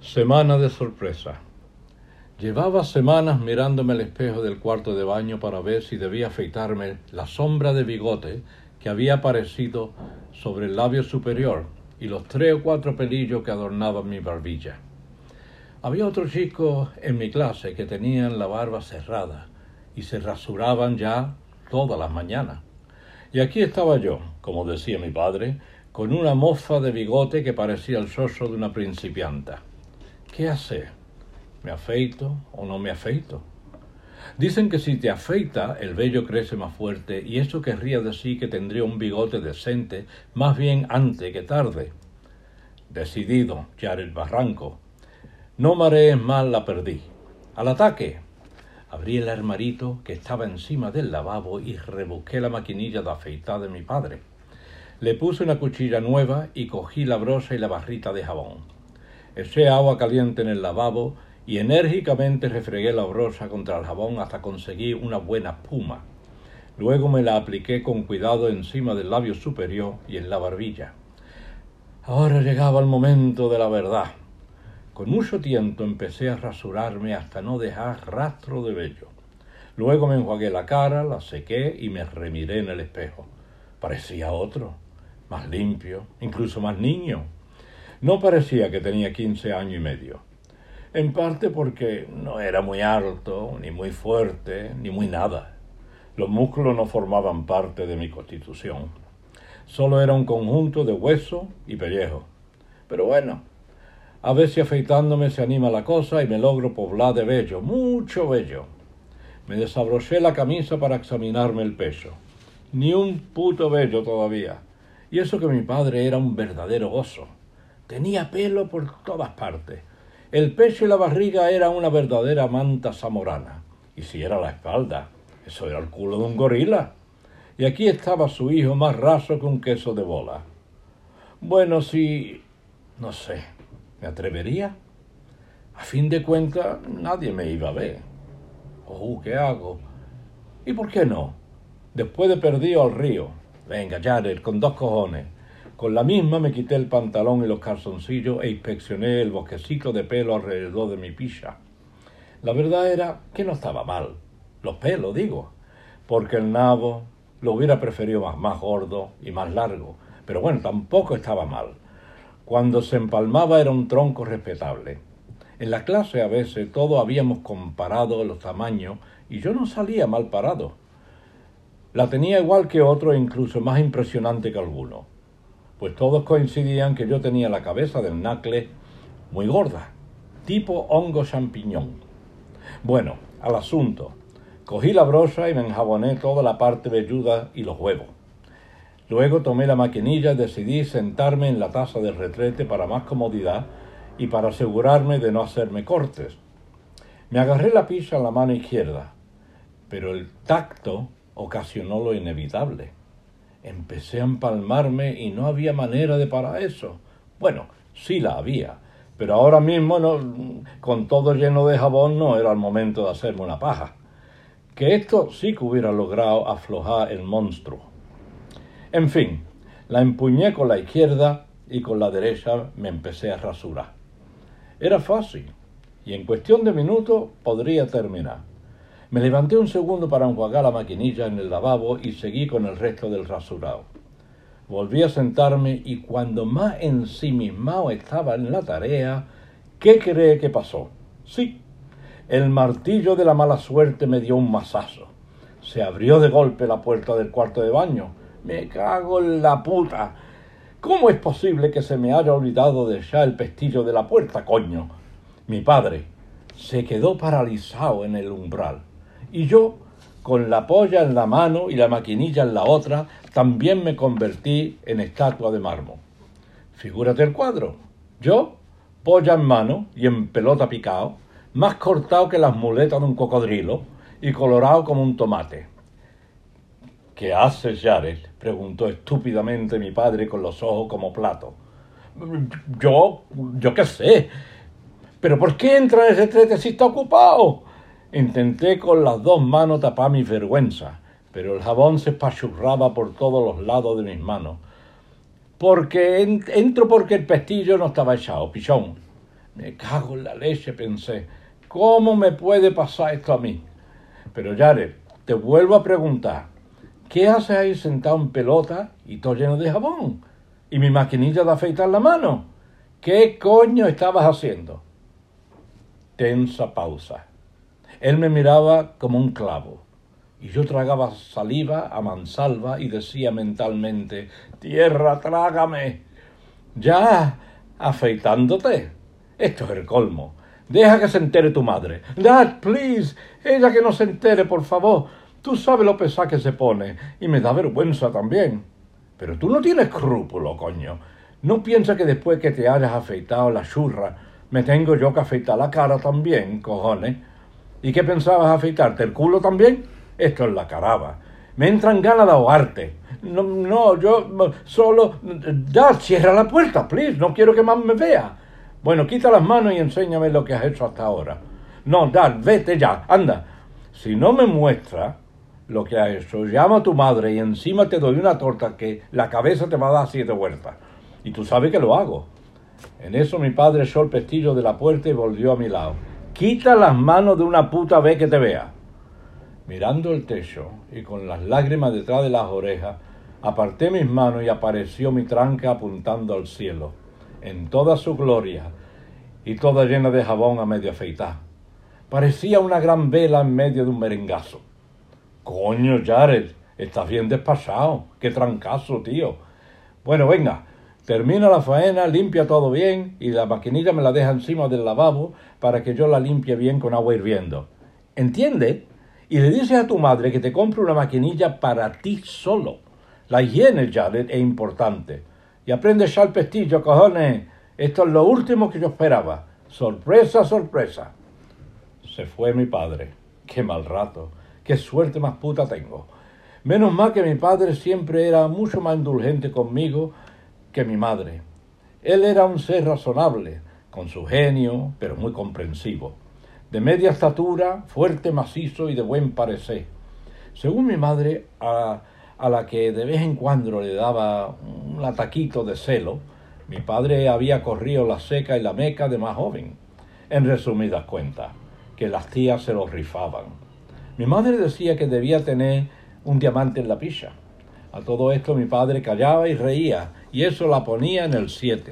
Semana de sorpresa. Llevaba semanas mirándome al espejo del cuarto de baño para ver si debía afeitarme la sombra de bigote que había aparecido sobre el labio superior y los 3 o 4 pelillos que adornaban mi barbilla. Había otros chicos en mi clase que tenían la barba cerrada y se rasuraban ya todas las mañanas. Y aquí estaba yo, como decía mi padre, con una mofa de bigote que parecía el soso de una principianta. ¿Qué hacer? ¿Me afeito o no me afeito? Dicen que si te afeitas, el vello crece más fuerte y eso querría decir que tendría un bigote decente, más bien antes que tarde. Decidido, Jared Barranco. No marees más, la perdí. ¡Al ataque! Abrí el armarito que estaba encima del lavabo y rebusqué la maquinilla de afeitar de mi padre. Le puse una cuchilla nueva y cogí la brocha y la barrita de jabón. Eché agua caliente en el lavabo y enérgicamente refregué la brocha contra el jabón hasta conseguir una buena espuma. Luego me la apliqué con cuidado encima del labio superior y en la barbilla. Ahora llegaba el momento de la verdad. Con mucho tiento empecé a rasurarme hasta no dejar rastro de vello. Luego me enjuagué la cara, la sequé y me remiré en el espejo. Parecía otro, más limpio, incluso más niño. No parecía que tenía 15 años y medio. En parte porque no era muy alto, ni muy fuerte, ni muy nada. Los músculos no formaban parte de mi constitución. Solo era un conjunto de hueso y pellejo. Pero bueno, a ver si afeitándome se anima la cosa y me logro poblar de vello, mucho vello. Me desabroché la camisa para examinarme el pecho. Ni un puto vello todavía. Y eso que mi padre era un verdadero oso. Tenía pelo por todas partes. El pecho y la barriga eran una verdadera manta zamorana. Y si era la espalda, eso era el culo de un gorila. Y aquí estaba su hijo más raso que un queso de bola. Bueno, si... no sé, ¿me atrevería? A fin de cuentas, nadie me iba a ver. ¿Qué hago? ¿Y por qué no? Después de perdido al río. Venga, Jared, con 2 cojones. Con la misma me quité el pantalón y los calzoncillos e inspeccioné el bosquecito de pelo alrededor de mi picha. La verdad era que no estaba mal. Los pelos, digo. Porque el nabo lo hubiera preferido más gordo y más largo. Pero bueno, tampoco estaba mal. Cuando se empalmaba era un tronco respetable. En la clase a veces todos habíamos comparado los tamaños y yo no salía mal parado. La tenía igual que otro e incluso más impresionante que alguno. Pues todos coincidían que yo tenía la cabeza del nacle muy gorda, tipo hongo champiñón. Bueno, al asunto. Cogí la brocha y me enjaboné toda la parte velluda y los huevos. Luego tomé la maquinilla y decidí sentarme en la taza del retrete para más comodidad y para asegurarme de no hacerme cortes. Me agarré la picha en la mano izquierda, pero el tacto ocasionó lo inevitable. Empecé a empalmarme y no había manera de parar eso. Bueno, sí la había, pero ahora mismo, con todo lleno de jabón, no era el momento de hacerme una paja. Que esto sí que hubiera logrado aflojar el monstruo. En fin, la empuñé con la izquierda y con la derecha me empecé a rasurar. Era fácil y en cuestión de minutos podría terminar. Me levanté un segundo para enjuagar la maquinilla en el lavabo y seguí con el resto del rasurado. Volví a sentarme y cuando más ensimismado estaba en la tarea, ¿qué cree que pasó? Sí, el martillo de la mala suerte me dio un mazazo. Se abrió de golpe la puerta del cuarto de baño. ¡Me cago en la puta! ¿Cómo es posible que se me haya olvidado de echar el pestillo de la puerta, coño? Mi padre se quedó paralizado en el umbral. Y yo, con la polla en la mano y la maquinilla en la otra, también me convertí en estatua de mármol. Figúrate el cuadro. Yo, polla en mano y en pelota picado, más cortado que las muletas de un cocodrilo y colorado como un tomate. ¿Qué haces, Jared?, preguntó estúpidamente mi padre con los ojos como platos. Yo qué sé. ¿Pero por qué entra en el retrete si está ocupado? Intenté con las 2 manos tapar mis vergüenzas, pero el jabón se espachurraba por todos los lados de mis manos. Entro porque el pestillo no estaba echado, pichón. Me cago en la leche, pensé. ¿Cómo me puede pasar esto a mí? Pero Jared, te vuelvo a preguntar. ¿Qué haces ahí sentado en pelota y todo lleno de jabón? ¿Y mi maquinilla de afeitar la mano? ¿Qué coño estabas haciendo? Tensa pausa. Él me miraba como un clavo. Y yo tragaba saliva a mansalva y decía mentalmente, «Tierra, trágame». «Ya, afeitándote. Esto es el colmo. Deja que se entere tu madre». «Dad, please, ella que no se entere, por favor. Tú sabes lo pesada que se pone, y me da vergüenza también». «Pero tú no tienes escrúpulo, coño. No piensas que después que te hayas afeitado la churra, me tengo yo que afeitar la cara también, cojones. ¿Y qué pensabas afeitarte, el culo también? Esto es la caraba. Me entran ganas de ahogarte. No, yo solo... Dad, cierra la puerta, please. No quiero que más me vea». «Bueno, quita las manos y enséñame lo que has hecho hasta ahora». «No, Dad, vete ya, anda. Si no me muestras lo que has hecho, llama a tu madre y encima te doy una torta que la cabeza te va a dar 7 vueltas. Y tú sabes que lo hago». En eso mi padre echó el pestillo de la puerta y volvió a mi lado. «Quita las manos de una puta vez que te vea». Mirando el techo y con las lágrimas detrás de las orejas, aparté mis manos y apareció mi tranca apuntando al cielo, en toda su gloria y toda llena de jabón a medio afeitar. Parecía una gran vela en medio de un merengazo. «Coño, Jared, estás bien despachado. Qué trancazo, tío». «Bueno, venga, termina la faena, limpia todo bien y la maquinilla me la deja encima del lavabo para que yo la limpie bien con agua hirviendo. ¿Entiendes? Y le dices a tu madre que te compre una maquinilla para ti solo. La higiene, Jared, es importante. Y aprende a echar el pestillo, cojones. Esto es lo último que yo esperaba. Sorpresa, sorpresa». Se fue mi padre. Qué mal rato. Qué suerte más puta tengo. Menos mal que mi padre siempre era mucho más indulgente conmigo que mi madre. Él era un ser razonable, con su genio, pero muy comprensivo. De media estatura, fuerte, macizo y de buen parecer. Según mi madre, a la que de vez en cuando le daba un ataquito de celo, mi padre había corrido la seca y la meca de más joven. En resumidas cuentas, que las tías se lo rifaban. Mi madre decía que debía tener un diamante en la picha. A todo esto mi padre callaba y reía, y eso la ponía en el 7.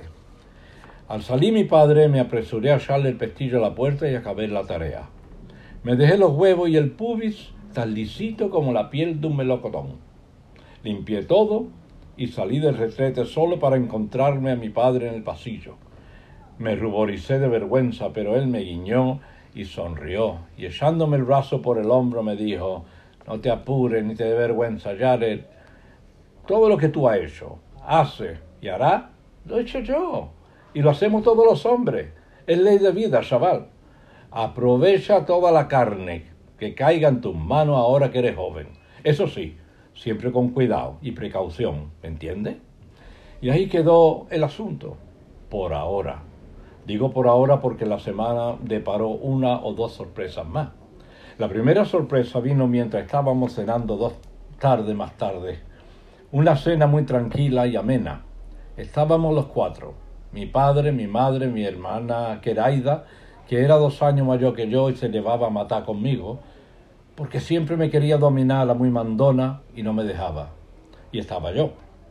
Al salir mi padre me apresuré a echarle el pestillo a la puerta y acabé la tarea. Me dejé los huevos y el pubis tan lisito como la piel de un melocotón. Limpié todo y salí del retrete solo para encontrarme a mi padre en el pasillo. Me ruboricé de vergüenza, pero él me guiñó y sonrió, y echándome el brazo por el hombro me dijo: «No te apures ni te dé vergüenza, Jared. Todo lo que tú has hecho, haces y harás, lo he hecho yo. Y lo hacemos todos los hombres. Es ley de vida, chaval. Aprovecha toda la carne que caiga en tus manos ahora que eres joven. Eso sí, siempre con cuidado y precaución, ¿me entiendes?» Y ahí quedó el asunto, por ahora. Digo por ahora porque la semana deparó una o dos sorpresas más. La primera sorpresa vino mientras estábamos cenando 2 tardes más tarde. Una cena muy tranquila y amena. Estábamos los 4. Mi padre, mi madre, mi hermana Keraida, que era 2 años mayor que yo y se llevaba a matar conmigo, porque siempre me quería dominar la muy mandona y no me dejaba. Y estaba yo.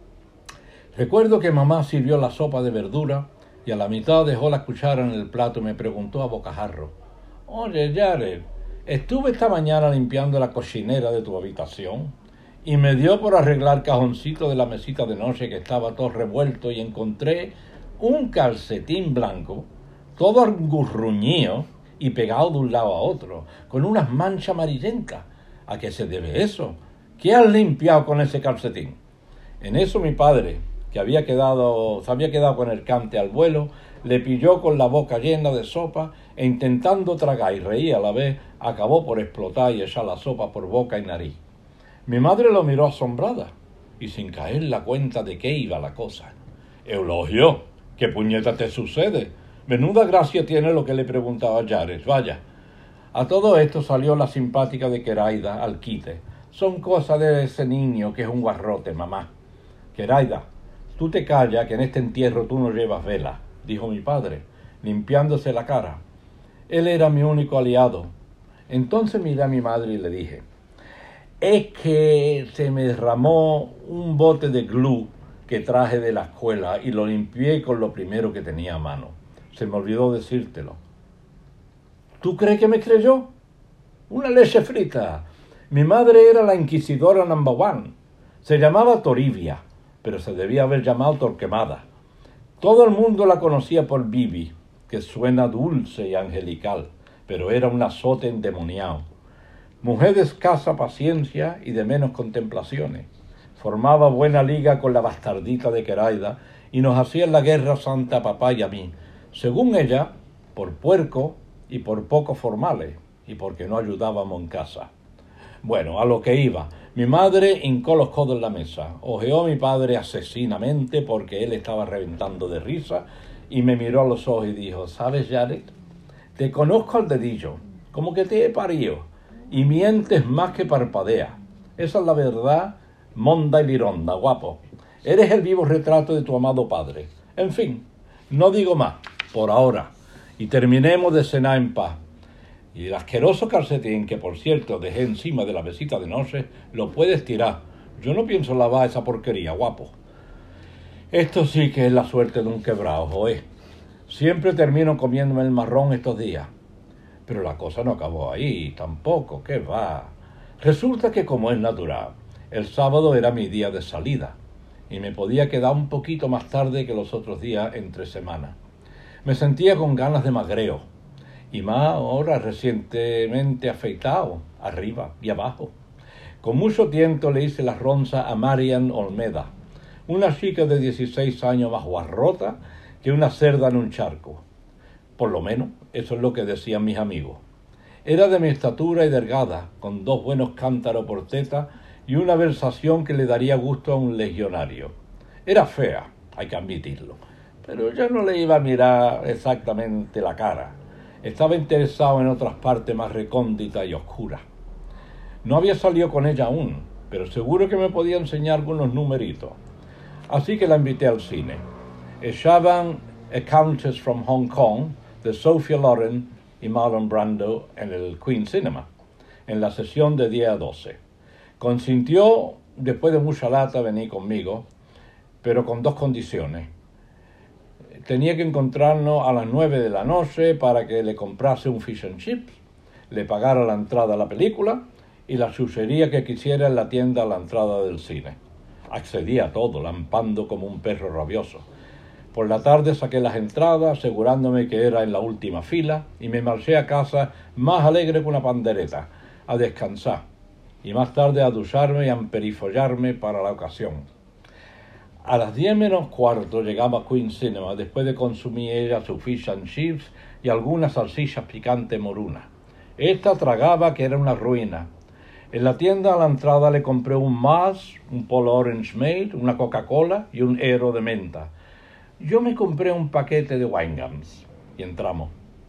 Recuerdo que mamá sirvió la sopa de verdura y a la mitad dejó la cuchara en el plato y me preguntó a bocajarro: «Oye, Jared, estuve esta mañana limpiando la cocinera de tu habitación y me dio por arreglar el cajoncito de la mesita de noche que estaba todo revuelto y encontré un calcetín blanco, todo engurruñido y pegado de un lado a otro, con unas manchas amarillentas. ¿A qué se debe eso? ¿Qué has limpiado con ese calcetín?» En eso mi padre, que se había quedado con el cante al vuelo, le pilló con la boca llena de sopa e intentando tragar y reír a la vez, acabó por explotar y echar la sopa por boca y nariz. Mi madre lo miró asombrada y sin caer en la cuenta de qué iba la cosa. «Eulogio, ¿qué puñeta te sucede? Menuda gracia tiene lo que le preguntaba a Jared, vaya». A todo esto salió la simpática de Keraida al quite. «Son cosas de ese niño que es un guarrote, mamá». «Keraida, tú te callas que en este entierro tú no llevas vela», dijo mi padre. limpiándose la cara. Él era mi único aliado. Entonces miré a mi madre y le dije: es que se me derramó un bote de glue que traje de la escuela y lo limpié con lo primero que tenía a mano. Se me olvidó decírtelo. ¿Tú crees que me creyó? Una leche frita. Mi madre era la inquisidora number one. Se llamaba Toribia, pero se debía haber llamado Torquemada. Todo el mundo la conocía por Bibi, que suena dulce y angelical, pero era un azote endemoniado. Mujer de escasa paciencia y de menos contemplaciones. Formaba buena liga con la bastardita de Queraida y nos hacía la guerra santa a papá y a mí, según ella, por puerco y por poco formales, y porque no ayudábamos en casa. Bueno, a lo que iba. Mi madre hincó los codos en la mesa, ojeó a mi padre asesinamente porque él estaba reventando de risa y me miró a los ojos y dijo: ¿sabes, Jared? Te conozco al dedillo, como que te he parido, y mientes más que parpadea. Esa es la verdad, monda y lironda, guapo. Eres el vivo retrato de tu amado padre. En fin, no digo más, por ahora, y terminemos de cenar en paz. Y el asqueroso calcetín, que por cierto dejé encima de la mesita de noche, lo puedes tirar. Yo no pienso lavar esa porquería, guapo. Esto sí que es la suerte de un quebrado, joé. Siempre termino comiéndome el marrón estos días. Pero la cosa no acabó ahí, tampoco, ¿qué va? Resulta que, como es natural, el sábado era mi día de salida y me podía quedar un poquito más tarde que los otros días entre semana. Me sentía con ganas de magreo, y más ahora recientemente afeitado, arriba y abajo. Con mucho tiento le hice la ronza a Marian Olmeda, una chica de 16 años más guarrota que una cerda en un charco. Por lo menos, eso es lo que decían mis amigos. Era de mi estatura y delgada, con 2 buenos cántaros por teta y una versación que le daría gusto a un legionario. Era fea, hay que admitirlo, pero yo no le iba a mirar exactamente la cara. Estaba interesado en otras partes más recónditas y oscuras. No había salido con ella aún, pero seguro que me podía enseñar algunos numeritos. Así que la invité al cine. Echaban A Countess from Hong Kong de Sophia Loren y Marlon Brando en el Queen Cinema, en la sesión de 10 a 12. Consintió, después de mucha lata, venir conmigo, pero con 2 condiciones. Tenía que encontrarnos a las 9 de la noche para que le comprase un fish and chips, le pagara la entrada a la película y la chuchería que quisiera en la tienda a la entrada del cine. Accedí a todo, lampando como un perro rabioso. Por la tarde saqué las entradas, asegurándome que era en la última fila, y me marché a casa más alegre que una pandereta, a descansar, y más tarde a ducharme y a emperifollarme para la ocasión. A las 10 menos cuarto llegaba a Queen Cinema, después de consumir ella su fish and chips y algunas salsichas picantes morunas. Esta tragaba que era una ruina. En la tienda a la entrada le compré un Mars, un Polo Orange Made, una Coca-Cola y un Aero de menta. Yo me compré un paquete de Winegums y entramos.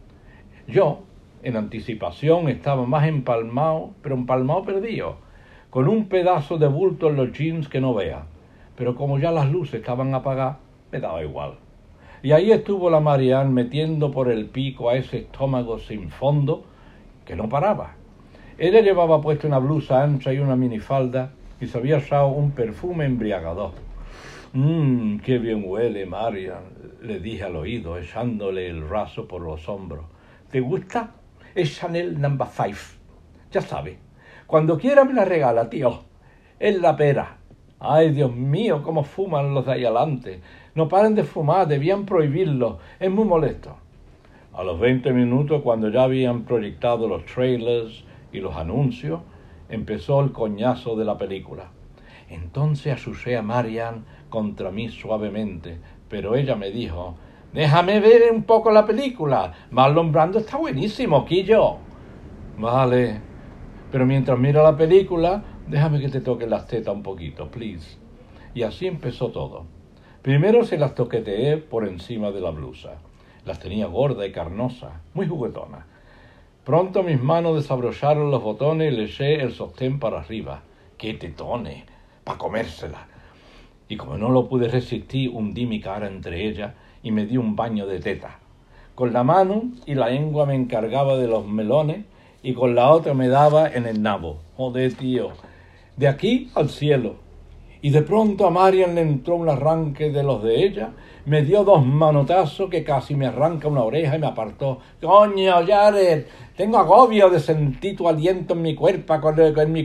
Yo, en anticipación, estaba más empalmado, pero empalmado perdido, con un pedazo de bulto en los jeans que no vea. Pero como ya las luces estaban apagadas, me daba igual. Y ahí estuvo la Marianne metiendo por el pico a ese estómago sin fondo que no paraba. Ella llevaba puesta una blusa ancha y una minifalda y se había echado un perfume embriagador. ¡Qué bien huele, Marianne!, le dije al oído, echándole el raso por los hombros. ¿Te gusta? Es Chanel No. 5. Ya sabe, cuando quiera me la regala, tío. Es la pera. Ay, Dios mío, cómo fuman los de ahí adelante. No paren de fumar, debían prohibirlo. Es muy molesto. A los 20 minutos, cuando ya habían proyectado los trailers y los anuncios, empezó el coñazo de la película. Entonces asusé a Marianne contra mí suavemente, pero ella me dijo: déjame ver un poco la película. Marlon Brando está buenísimo, Quillo. Vale, pero mientras mira la película, déjame que te toque las tetas un poquito, please. Y así empezó todo. Primero se las toqueteé por encima de la blusa. Las tenía gorda y carnosa, muy juguetona. Pronto mis manos desabrocharon los botones y le eché el sostén para arriba. ¡Qué tetones! ¡Pa' comérsela! Y como no lo pude resistir, hundí mi cara entre ellas y me di un baño de teta. Con la mano y la lengua me encargaba de los melones y con la otra me daba en el nabo. Joder, tío, de aquí al cielo. Y de pronto a Marian le entró un arranque de los de ella, me dio 2 manotazos que casi me arranca una oreja y me apartó. Coño, Jared, tengo agobio de sentir tu aliento en mi cuerpo, con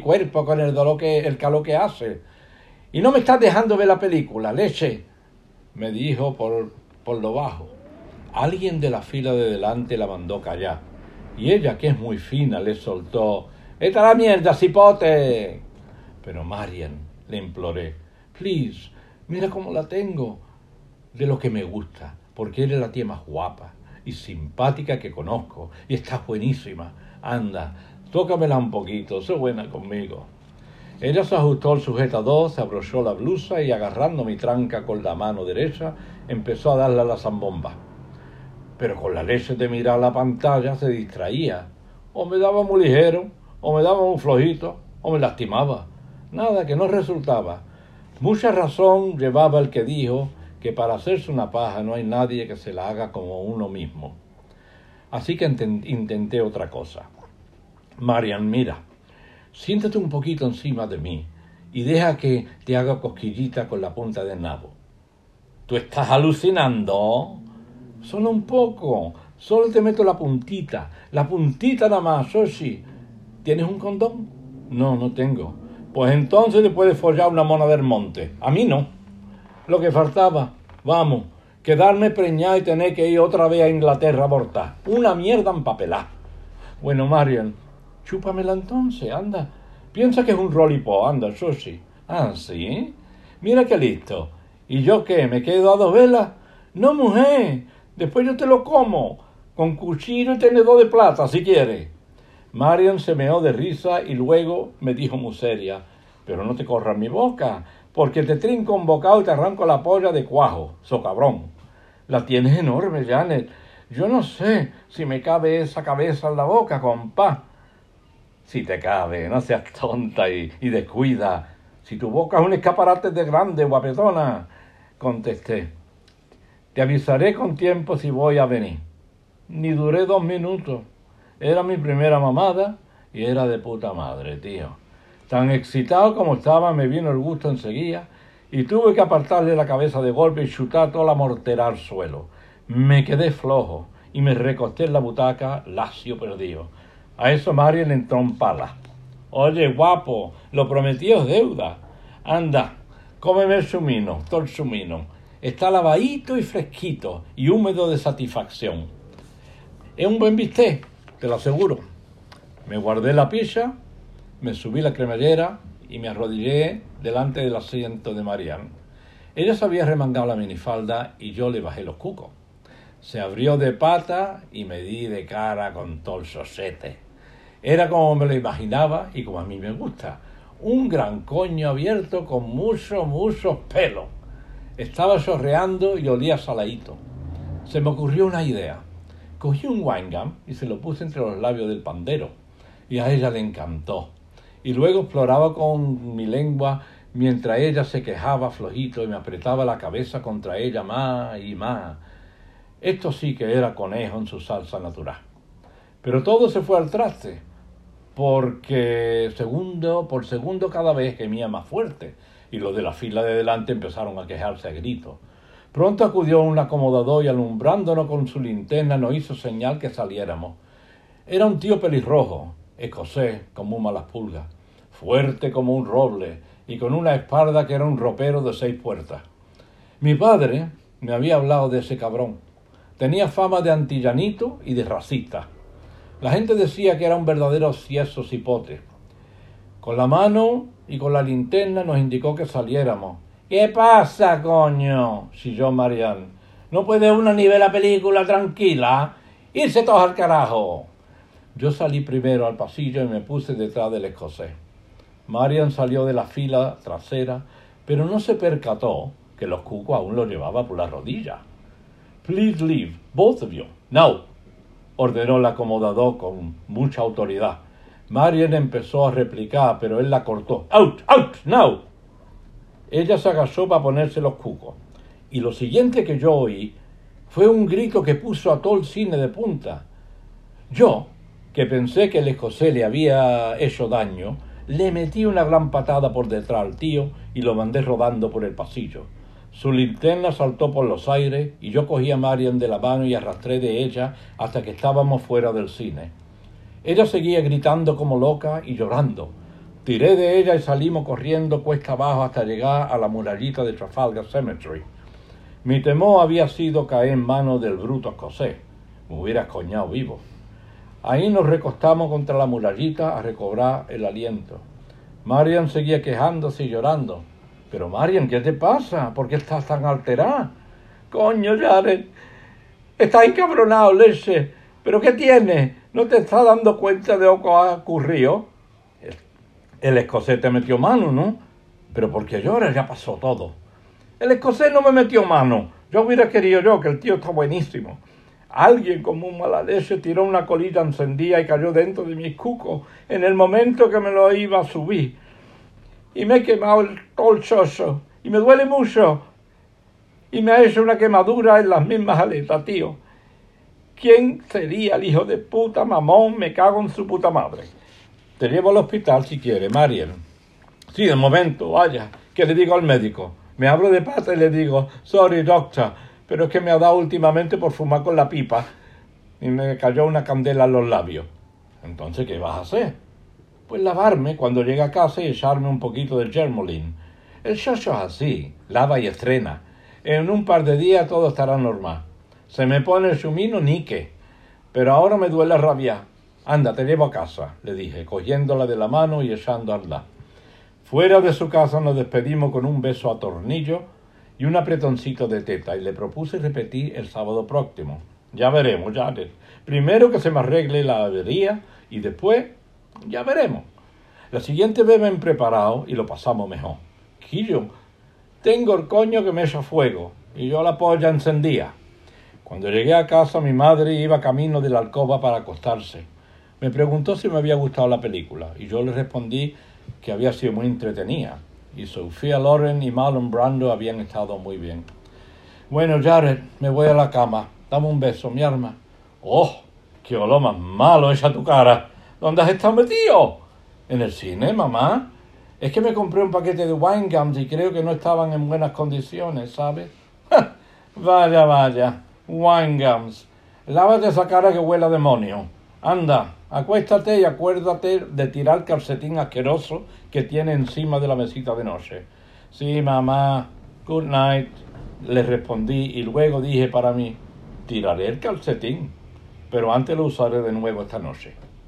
el dolor el calor que hace. Y no me estás dejando ver la película, leche, me dijo por lo bajo. Alguien de la fila de delante la mandó callar. Y ella, que es muy fina, le soltó: ¡Esta la mierda, cipote! Pero Marian, le imploré, please, mira cómo la tengo, de lo que me gusta, porque eres la tía más guapa y simpática que conozco, y estás buenísima. Anda, tócamela un poquito, sé buena conmigo. Ella se ajustó el sujetador, se abrochó la blusa y agarrando mi tranca con la mano derecha, empezó a darle a la zambomba. Pero con la leche de mirar la pantalla se distraía. O me daba muy ligero, o me daba muy flojito, o me lastimaba. Nada, que no resultaba. Mucha razón llevaba el que dijo que para hacerse una paja no hay nadie que se la haga como uno mismo. Así que intenté otra cosa. Marian, mira, siéntate un poquito encima de mí y deja que te haga cosquillita con la punta del nabo. ¿Tú estás alucinando? Solo un poco, solo te meto la puntita nada más, Xochi. ¿Tienes un condón? No, no tengo. Pues entonces le puedes follar una mona del monte. A mí no. Lo que faltaba, vamos, quedarme preñada y tener que ir otra vez a Inglaterra a abortar. Una mierda empapelada. Bueno, Marian, chúpamela entonces, anda. Piensa que es un lollipop, anda, Xochi. Ah, ¿sí? Mira qué listo. ¿Y yo qué? ¿Me quedo a 2 velas? No, mujer. Después yo te lo como, con cuchillo y tenedor de plata, si quieres. Marian se meó de risa y luego me dijo muy seria: pero no te corras mi boca, porque te trinco un bocado y te arranco la polla de cuajo, so cabrón. La tienes enorme, Janet. Yo no sé si me cabe esa cabeza en la boca, compá. Si te cabe, no seas tonta y descuida. Si tu boca es un escaparate de grande, guapetona, contesté. Te avisaré con tiempo si voy a venir. Ni duré 2 minutos. Era mi primera mamada y era de puta madre, tío. Tan excitado como estaba, me vino el gusto enseguida y tuve que apartarle la cabeza de golpe y chutar toda la mortera al suelo. Me quedé flojo y me recosté en la butaca, lacio perdido. A eso Marian le entró en pala. Oye, guapo, lo prometido es deuda. Anda, cómeme el sumino, todo el sumino. Está lavadito y fresquito y húmedo de satisfacción. Es un buen bistec, te lo aseguro. Me guardé la pizza, me subí la cremallera y me arrodillé delante del asiento de Marian. Ella se había remangado la minifalda y yo le bajé los cucos. Se abrió de pata y me di de cara con todo el sosete. Era como me lo imaginaba y como a mí me gusta. Un gran coño abierto con muchos pelos. Estaba chorreando y olía saladito. Se me ocurrió una idea. Cogí un wine gum y se lo puse entre los labios del pandero. Y a ella le encantó. Y luego exploraba con mi lengua mientras ella se quejaba flojito y me apretaba la cabeza contra ella más y más. Esto sí que era conejo en su salsa natural. Pero todo se fue al traste, porque por segundo cada vez gemía más fuerte. Y los de la fila de delante empezaron a quejarse a gritos. Pronto acudió un acomodador y alumbrándonos con su linterna nos hizo señal que saliéramos. Era un tío pelirrojo, escocés como un malas pulgas, fuerte como un roble y con una espalda que era un ropero de 6 puertas. Mi padre me había hablado de ese cabrón. Tenía fama de antillanito y de racista. La gente decía que era un verdadero cieso cipote. Con la mano y con la linterna nos indicó que saliéramos. ¿Qué pasa, coño?, chilló Marian. ¿No puede uno ni ver la película tranquila? ¡Irse todos al carajo! Yo salí primero al pasillo y me puse detrás del escocés. Marian salió de la fila trasera, pero no se percató que los cucos aún lo llevaba por la rodilla. «Please leave, both of you, now», ordenó el acomodador con mucha autoridad. Marian empezó a replicar, pero él la cortó. «Out, out, now». Ella se agachó para ponerse los cucos. Y lo siguiente que yo oí Fue un grito que puso a todo el cine de punta. Yo, que pensé que el escocés le había hecho daño, le metí una gran patada por detrás al tío y lo mandé rodando por el pasillo. Su linterna saltó por los aires y yo cogí a Marian de la mano y arrastré de ella hasta que estábamos fuera del cine. Ella seguía gritando como loca y llorando. Tiré de ella y salimos corriendo cuesta abajo hasta llegar a la murallita de Trafalgar Cemetery. Mi temor había sido caer en manos del bruto escocés. Me hubiera coñado vivo. Ahí nos recostamos contra la murallita a recobrar el aliento. Marian seguía quejándose y llorando. «Pero Marian, ¿qué te pasa? ¿Por qué estás tan alterada?» «Coño, Jared, estás encabronado, leche. ¿Pero qué tienes? ¿No te estás dando cuenta de lo que ha ocurrido?» «El escocés te metió mano, ¿no?» «Pero ¿por qué lloras? Ya pasó todo». «El escocés no me metió mano. Yo hubiera querido yo, que el tío está buenísimo. Alguien como un mala leche tiró una colilla encendida y cayó dentro de mis cucos en el momento que me lo iba a subir. Y me he quemado todo el chocho. Y me duele mucho. Y me ha hecho una quemadura en las mismas aletas, tío. ¿Quién sería el hijo de puta mamón? Me cago en su puta madre». «Te llevo al hospital si quieres, Marian». «Sí, de momento, vaya. ¿Qué le digo al médico?» Me abro de pata y le digo: «Sorry, doctor, pero es que me ha dado últimamente por fumar con la pipa y me cayó una candela en los labios». «Entonces, ¿qué vas a hacer?» «Pues lavarme cuando llegue a casa y echarme un poquito de Germolin. El chocho es así, lava y estrena. En un par de días todo estará normal. Se me pone el chumino nique, pero ahora me duele rabiar. Anda, te llevo a casa», le dije, cogiéndola de la mano y echándola. Fuera de su casa nos despedimos con un beso a tornillo y un apretoncito de teta, y le propuse repetir el sábado próximo. «Ya veremos, Jared. Primero que se me arregle la avería y después ya veremos. La siguiente vez ven preparado y lo pasamos mejor. Quillo, tengo el coño que me echa fuego y yo la polla encendía». Cuando llegué a casa, mi madre iba camino de la alcoba para acostarse. Me preguntó si me había gustado la película y yo le respondí que había sido muy entretenida, y Sophia Loren y Marlon Brando habían estado muy bien. «Bueno, Jared, me voy a la cama. Dame un beso, mi alma». «Oh, qué olor más malo echa tu cara. ¿Dónde has estado metido?» «En el cine, mamá. Es que me compré un paquete de wine gums y creo que no estaban en buenas condiciones, ¿sabes?» Vaya, wine gums. Lávate esa cara que huele a demonio. Anda, acuéstate y acuérdate de tirar el calcetín asqueroso que tiene encima de la mesita de noche». «Sí, mamá. Good night», le respondí, y luego dije para mí: «Tiraré el calcetín, pero antes lo usaré de nuevo esta noche».